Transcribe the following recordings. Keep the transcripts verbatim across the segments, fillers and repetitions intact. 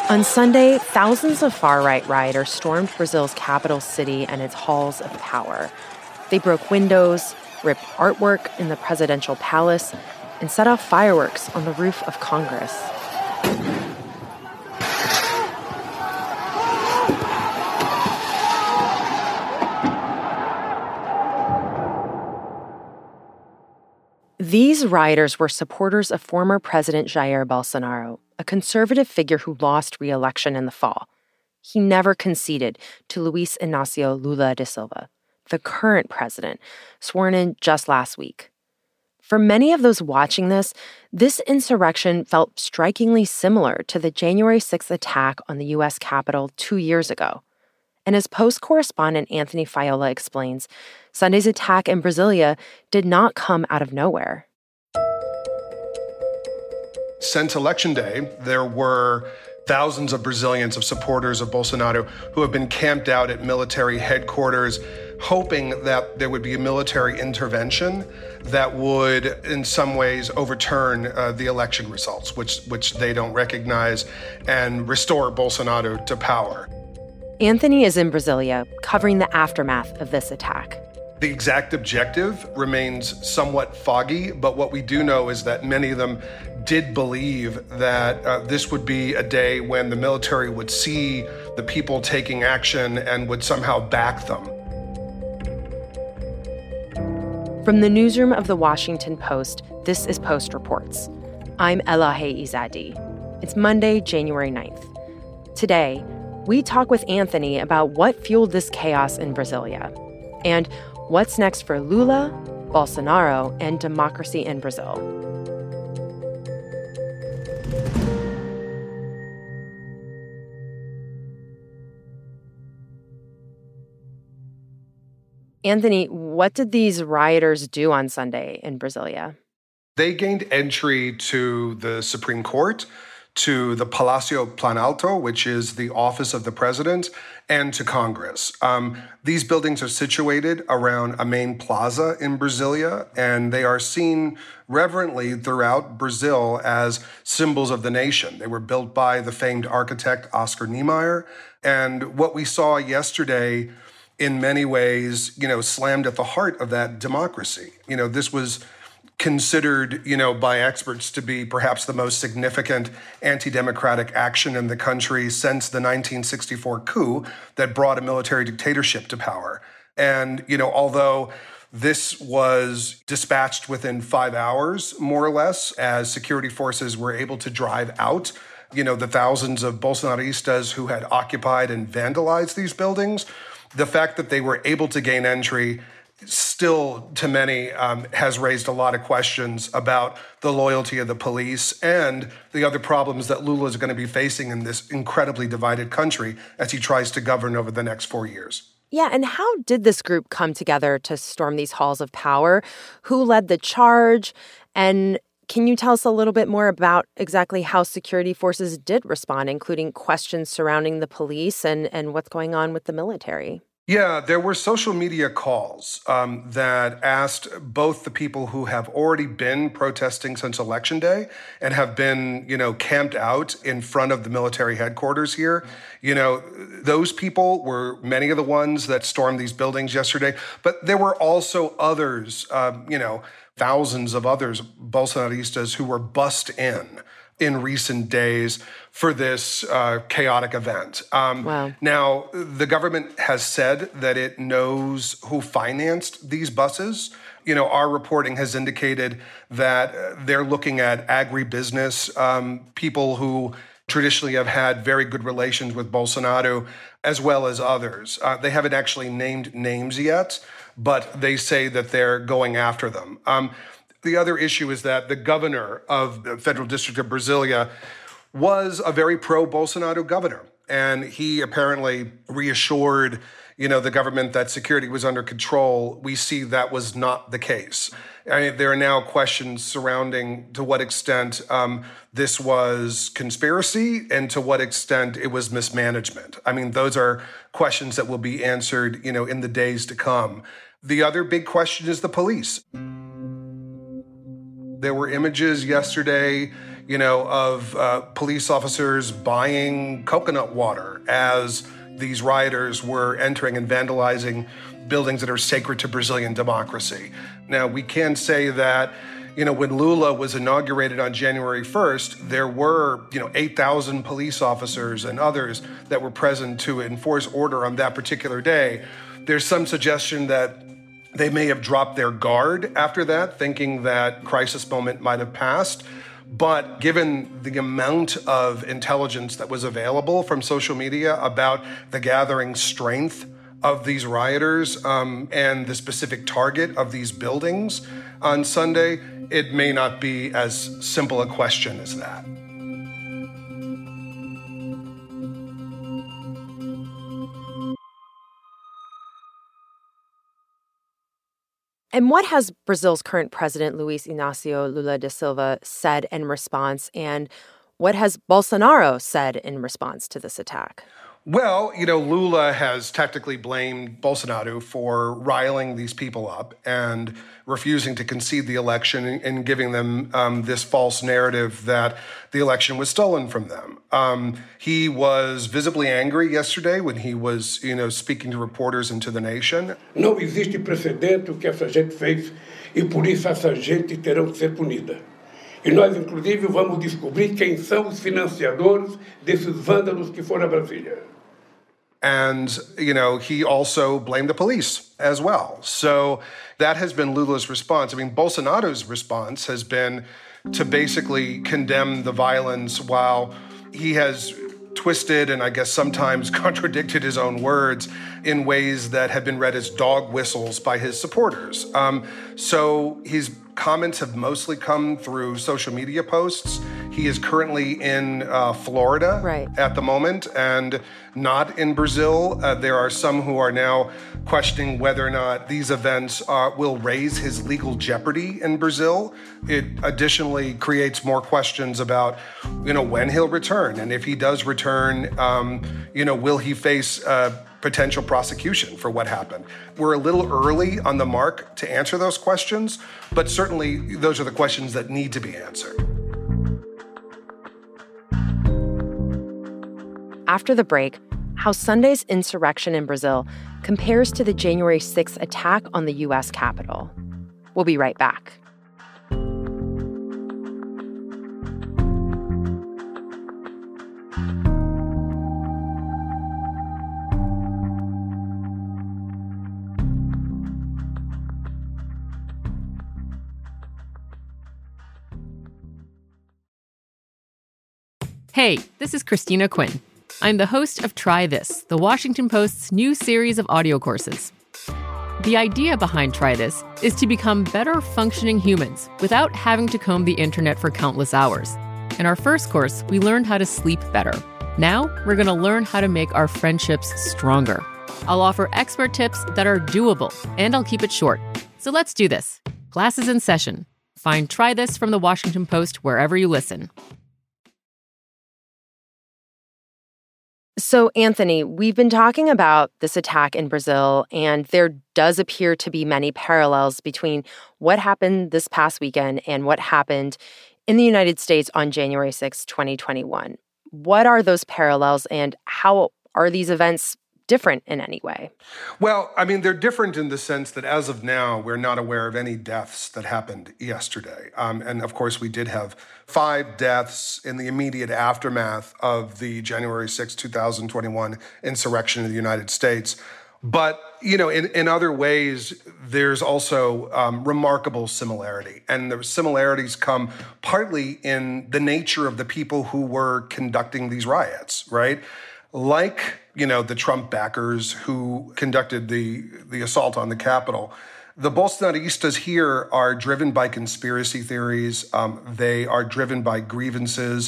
On Sunday, thousands of far-right rioters stormed Brazil's capital city and its halls of power. They broke windows, ripped artwork in the presidential palace, and set off fireworks on the roof of Congress. These rioters were supporters of former President Jair Bolsonaro, a conservative figure who lost re-election in the fall. He never conceded to Luiz Inácio Lula da Silva, the current president, sworn in just last week. For many of those watching this, this insurrection felt strikingly similar to the January sixth attack on the U S Capitol two years ago. And as Post correspondent Anthony Faiola explains, Sunday's attack in Brasilia did not come out of nowhere. Since Election Day, there were thousands of Brazilians, of supporters of Bolsonaro, who have been camped out at military headquarters, hoping that there would be a military intervention that would, in some ways, overturn uh, the election results, which, which they don't recognize, and restore Bolsonaro to power. Anthony is in Brasilia, covering the aftermath of this attack. The exact objective remains somewhat foggy, but what we do know is that many of them did believe that uh, this would be a day when the military would see the people taking action and would somehow back them. From the newsroom of The Washington Post, this is Post Reports. I'm Elahe Izadi. It's Monday, January ninth. Today, we talk with Anthony about what fueled this chaos in Brasilia and what's next for Lula, Bolsonaro, and democracy in Brazil. Anthony, what did these rioters do on Sunday in Brasilia? They gained entry to the Supreme Court, to the Palácio Planalto, which is the office of the president, and to Congress. Um, these buildings are situated around a main plaza in Brasilia, and they are seen reverently throughout Brazil as symbols of the nation. They were built by the famed architect Oscar Niemeyer, and what we saw yesterday, in many ways, you know, slammed at the heart of that democracy. You know, this was considered, you know, by experts to be perhaps the most significant anti-democratic action in the country since the nineteen sixty-four coup that brought a military dictatorship to power. And, you know, although this was dispatched within five hours, more or less, as security forces were able to drive out, you know, the thousands of Bolsonaristas who had occupied and vandalized these buildings, the fact that they were able to gain entry still, to many, um, has raised a lot of questions about the loyalty of the police and the other problems that Lula is going to be facing in this incredibly divided country as he tries to govern over the next four years. Yeah, and how did this group come together to storm these halls of power? Who led the charge? And can you tell us a little bit more about exactly how security forces did respond, including questions surrounding the police and, and what's going on with the military? Yeah, there were social media calls um, that asked both the people who have already been protesting since Election Day and have been, you know, camped out in front of the military headquarters here. You know, those people were many of the ones that stormed these buildings yesterday. But there were also others, um, you know, thousands of others, Bolsonaristas, who were bussed in in recent days for this uh, chaotic event. Um, wow. Now, the government has said that it knows who financed these buses. You know, our reporting has indicated that they're looking at agribusiness, um, people who traditionally have had very good relations with Bolsonaro, as well as others. Uh, they haven't actually named names yet, but they say that they're going after them. Um, The other issue is that the governor of the Federal District of Brasilia was a very pro-Bolsonaro governor. And he apparently reassured, you know, the government that security was under control. We see that was not the case. I mean, there are now questions surrounding to what extent um, this was conspiracy and to what extent it was mismanagement. I mean, those are questions that will be answered, you know, in the days to come. The other big question is the police. There were images yesterday, you know, of uh, police officers buying coconut water as these rioters were entering and vandalizing buildings that are sacred to Brazilian democracy. Now, we can say that, you know, when Lula was inaugurated on January first, there were, you know, eight thousand police officers and others that were present to enforce order on that particular day. There's some suggestion that they may have dropped their guard after that, thinking that crisis moment might have passed. But given the amount of intelligence that was available from social media about the gathering strength of these rioters um, and the specific target of these buildings on Sunday, it may not be as simple a question as that. And what has Brazil's current president, Luiz Inácio Lula da Silva, said in response? And what has Bolsonaro said in response to this attack? Well, you know, Lula has tactically blamed Bolsonaro for riling these people up and refusing to concede the election and giving them um, this false narrative that the election was stolen from them. Um, he was visibly angry yesterday when he was, you know, speaking to reporters and to the nation. Não existe precedente o que essa gente fez e por isso essa gente terão que ser punida. E nós, inclusive, vamos descobrir quem são os financiadores desses vândalos que foram a Brasília. And, you know, he also blamed the police as well. So that has been Lula's response. I mean, Bolsonaro's response has been to basically condemn the violence while he has twisted and I guess sometimes contradicted his own words in ways that have been read as dog whistles by his supporters. Um, so his comments have mostly come through social media posts. He is currently in uh, Florida right. at the moment and not in Brazil. Uh, there are some who are now questioning whether or not these events uh, will raise his legal jeopardy in Brazil. It additionally creates more questions about, you know, when he'll return. And if he does return, um, you know, will he face uh, potential prosecution for what happened? We're a little early on the mark to answer those questions, but certainly those are the questions that need to be answered. After the break, how Sunday's insurrection in Brazil compares to the January sixth attack on the U S Capitol. We'll be right back. Hey, this is Christina Quinn. I'm the host of Try This, the Washington Post's new series of audio courses. The idea behind Try This is to become better functioning humans without having to comb the internet for countless hours. In our first course, we learned how to sleep better. Now, we're going to learn how to make our friendships stronger. I'll offer expert tips that are doable, and I'll keep it short. So let's do this. Class is in session. Find Try This from the Washington Post wherever you listen. So, Anthony, we've been talking about this attack in Brazil, and there does appear to be many parallels between what happened this past weekend and what happened in the United States on January sixth, twenty twenty-one. What are those parallels, and how are these events different in any way? Well, I mean, they're different in the sense that as of now, we're not aware of any deaths that happened yesterday. Um, and of course, we did have five deaths in the immediate aftermath of the January sixth, twenty twenty-one insurrection in the United States. But, you know, in, in other ways, there's also um, remarkable similarity. And the similarities come partly in the nature of the people who were conducting these riots, right? Like, you know, the Trump backers who conducted the, the assault on the Capitol. The Bolsonaristas here are driven by conspiracy theories. Um, they are driven by grievances.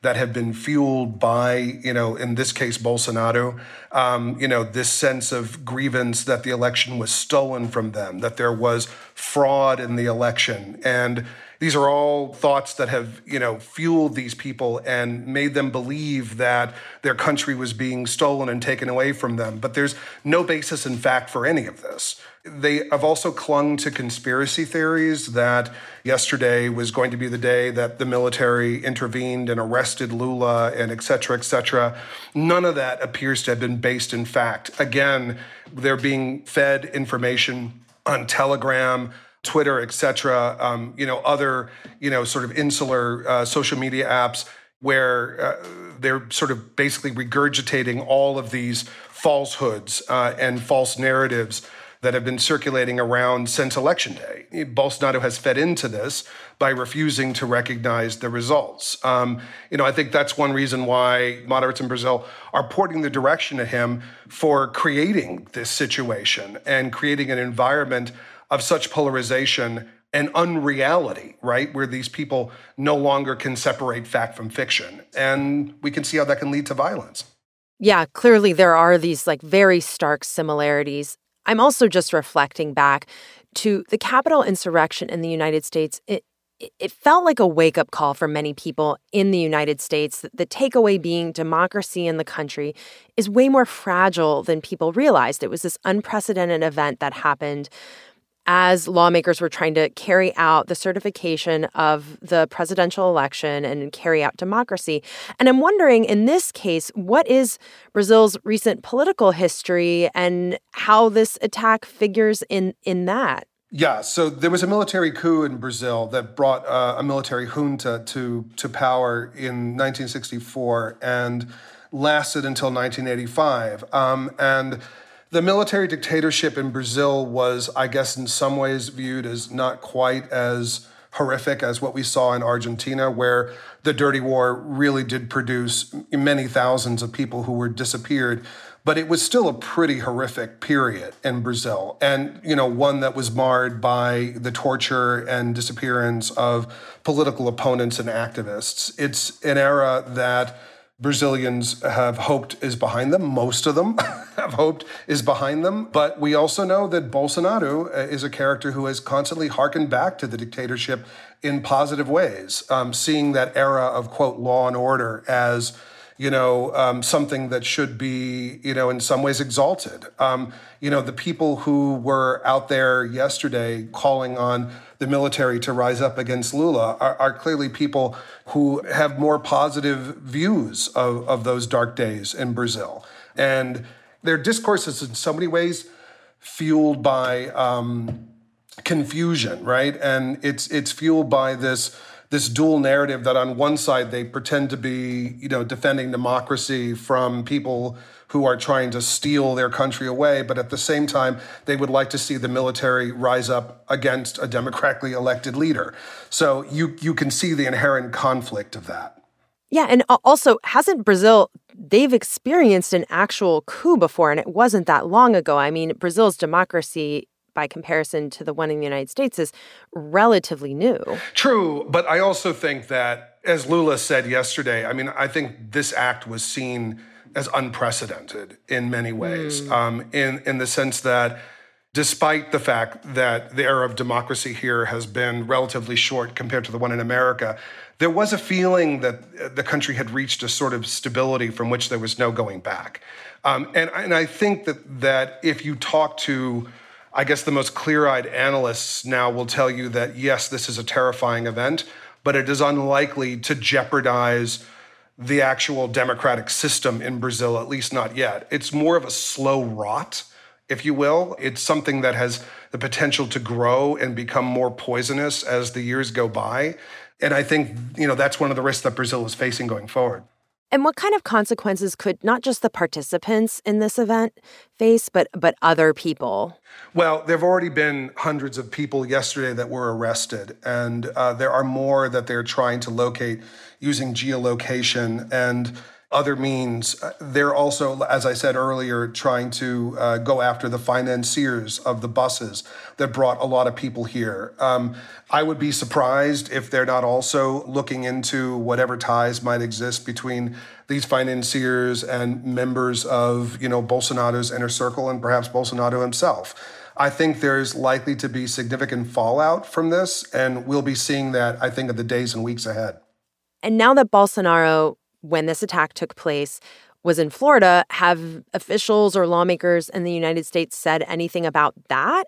that have been fueled by, you know, in this case, Bolsonaro, um, you know, this sense of grievance that the election was stolen from them, that there was fraud in the election. And these are all thoughts that have, you know, fueled these people and made them believe that their country was being stolen and taken away from them. But there's no basis in fact for any of this. They have also clung to conspiracy theories that yesterday was going to be the day that the military intervened and arrested Lula and et cetera, et cetera. None of that appears to have been based in fact. Again, they're being fed information on Telegram, Twitter, et cetera, um, you know, other, you know, sort of insular uh, social media apps where uh, they're sort of basically regurgitating all of these falsehoods uh, and false narratives that have been circulating around since Election Day. Bolsonaro has fed into this by refusing to recognize the results. Um, you know, I think that's one reason why moderates in Brazil are pointing the direction at him for creating this situation and creating an environment of such polarization and unreality, right? Where these people no longer can separate fact from fiction. And we can see how that can lead to violence. Yeah, clearly there are these like very stark similarities. I'm also just reflecting back to the Capitol insurrection in the United States. It, it felt like a wake-up call for many people in the United States. The takeaway being democracy in the country is way more fragile than people realized. It was this unprecedented event that happened as lawmakers were trying to carry out the certification of the presidential election and carry out democracy. And I'm wondering, in this case, what is Brazil's recent political history and how this attack figures in, in that? Yeah, so there was a military coup in Brazil that brought uh, a military junta to, to power in nineteen sixty-four and lasted until nineteen eighty-five. Um, and The military dictatorship in Brazil was, I guess, in some ways viewed as not quite as horrific as what we saw in Argentina, where the dirty war really did produce many thousands of people who were disappeared. But it was still a pretty horrific period in Brazil, and, you know, one that was marred by the torture and disappearance of political opponents and activists. It's an era that Brazilians have hoped is behind them. Most of them have hoped is behind them. But we also know that Bolsonaro is a character who has constantly hearkened back to the dictatorship in positive ways, um, seeing that era of, quote, law and order as, you know, um, something that should be, you know, in some ways exalted. Um, you know, the people who were out there yesterday calling on the military to rise up against Lula are, are clearly people who have more positive views of, of those dark days in Brazil. And their discourse is in so many ways fueled by um, confusion, right? And it's it's fueled by this this dual narrative that on one side they pretend to be, you know, defending democracy from people who are trying to steal their country away, but at the same time, they would like to see the military rise up against a democratically elected leader. So you you can see the inherent conflict of that. Yeah, and also, hasn't Brazil, they've experienced an actual coup before, and it wasn't that long ago. I mean, Brazil's democracy, by comparison to the one in the United States, is relatively new. True, but I also think that, as Lula said yesterday, I mean, I think this act was seen as unprecedented in many ways, mm. um, in, in the sense that despite the fact that the era of democracy here has been relatively short compared to the one in America, there was a feeling that the country had reached a sort of stability from which there was no going back. Um, and, and I think that that if you talk to, I guess, the most clear-eyed analysts now will tell you that, yes, this is a terrifying event, but it is unlikely to jeopardize the actual democratic system in Brazil, at least not yet. It's more of a slow rot, if you will. It's something that has the potential to grow and become more poisonous as the years go by. And I think, you know, that's one of the risks that Brazil is facing going forward. And what kind of consequences could not just the participants in this event face, but but other people? Well, there have already been hundreds of people yesterday that were arrested, and uh, there are more that they're trying to locate using geolocation. And other means. They're also, as I said earlier, trying to uh, go after the financiers of the buses that brought a lot of people here. Um, I would be surprised if they're not also looking into whatever ties might exist between these financiers and members of, you know, Bolsonaro's inner circle and perhaps Bolsonaro himself. I think there's likely to be significant fallout from this, and we'll be seeing that, I think, in the days and weeks ahead. And now that Bolsonaro, when this attack took place, was in Florida, have officials or lawmakers in the United States said anything about that?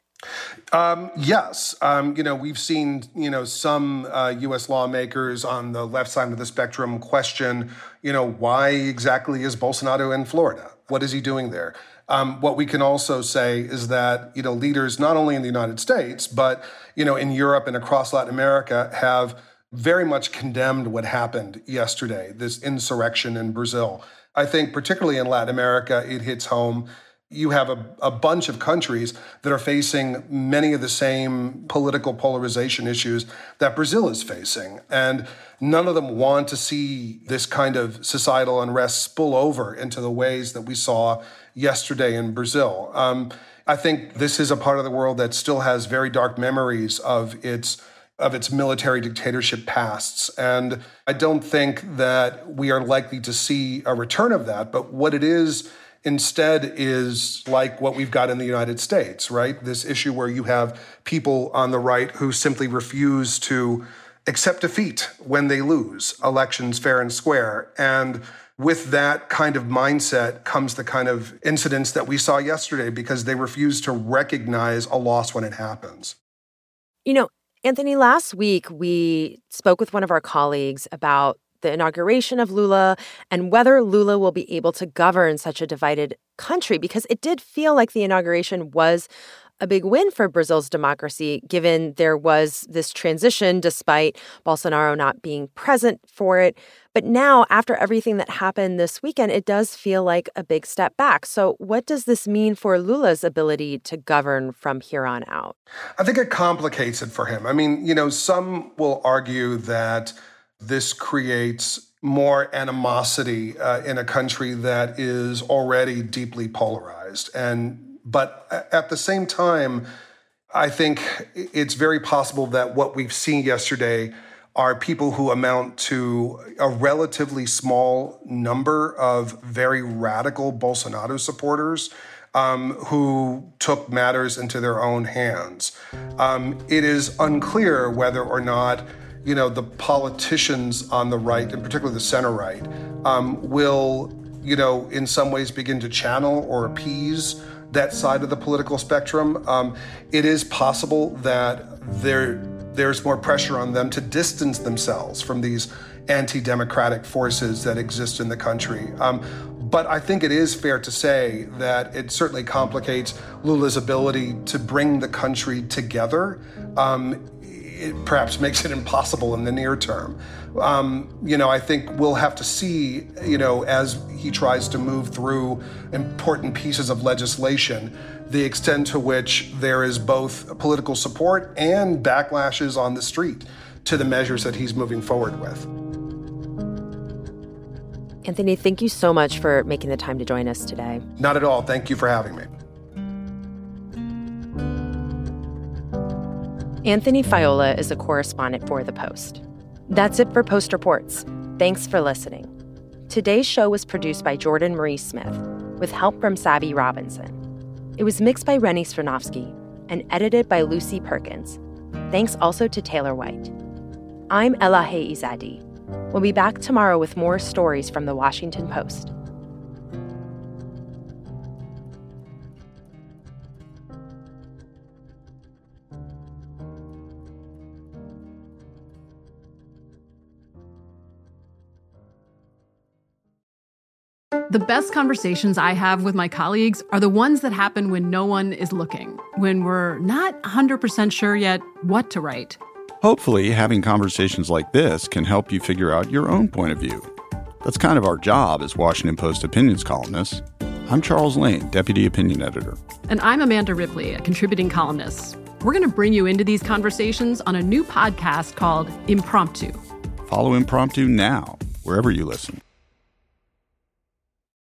Um, yes. Um, you know, we've seen, you know, some uh, U S lawmakers on the left side of the spectrum question, you know, why exactly is Bolsonaro in Florida? What is he doing there? Um, what we can also say is that, you know, leaders not only in the United States, but, you know, in Europe and across Latin America have very much condemned what happened yesterday, this insurrection in Brazil. I think particularly in Latin America, it hits home. You have a, a bunch of countries that are facing many of the same political polarization issues that Brazil is facing. And none of them want to see this kind of societal unrest spill over into the ways that we saw yesterday in Brazil. Um, I think this is a part of the world that still has very dark memories of its of its military dictatorship pasts. And I don't think that we are likely to see a return of that. But what it is instead is like what we've got in the United States, right? This issue where you have people on the right who simply refuse to accept defeat when they lose elections fair and square. And with that kind of mindset comes the kind of incidents that we saw yesterday because they refuse to recognize a loss when it happens. You know, Anthony, last week we spoke with one of our colleagues about the inauguration of Lula and whether Lula will be able to govern such a divided country, because it did feel like the inauguration was a big win for Brazil's democracy, given there was this transition despite Bolsonaro not being present for it. But now, after everything that happened this weekend, it does feel like a big step back. So what does this mean for Lula's ability to govern from here on out? I think it complicates it for him. I mean, you know, some will argue that this creates more animosity uh, in a country that is already deeply polarized. And but at the same time, I think it's very possible that what we've seen yesterday are people who amount to a relatively small number of very radical Bolsonaro supporters um, who took matters into their own hands. Um, it is unclear whether or not, you know, the politicians on the right, and particularly the center right, um, will, you know, in some ways begin to channel or appease that side of the political spectrum. Um, it is possible that there there's more pressure on them to distance themselves from these anti-democratic forces that exist in the country. Um, but I think it is fair to say that it certainly complicates Lula's ability to bring the country together. Um, it perhaps makes it impossible in the near term. Um, you know, I think we'll have to see, you know, as he tries to move through important pieces of legislation, the extent to which there is both political support and backlashes on the street to the measures that he's moving forward with. Anthony, thank you so much for making the time to join us today. Not at all. Thank you for having me. Anthony Faiola is a correspondent for The Post. That's it for Post Reports. Thanks for listening. Today's show was produced by Jordan Marie Smith, with help from Savvy Robinson. It was mixed by Rennie Svirnovsky and edited by Lucy Perkins. Thanks also to Taylor White. I'm Elahe Izadi. We'll be back tomorrow with more stories from The Washington Post. The best conversations I have with my colleagues are the ones that happen when no one is looking, when we're not one hundred percent sure yet what to write. Hopefully, having conversations like this can help you figure out your own point of view. That's kind of our job as Washington Post opinions columnists. I'm Charles Lane, Deputy Opinion Editor. And I'm Amanda Ripley, a contributing columnist. We're going to bring you into these conversations on a new podcast called Impromptu. Follow Impromptu now, wherever you listen.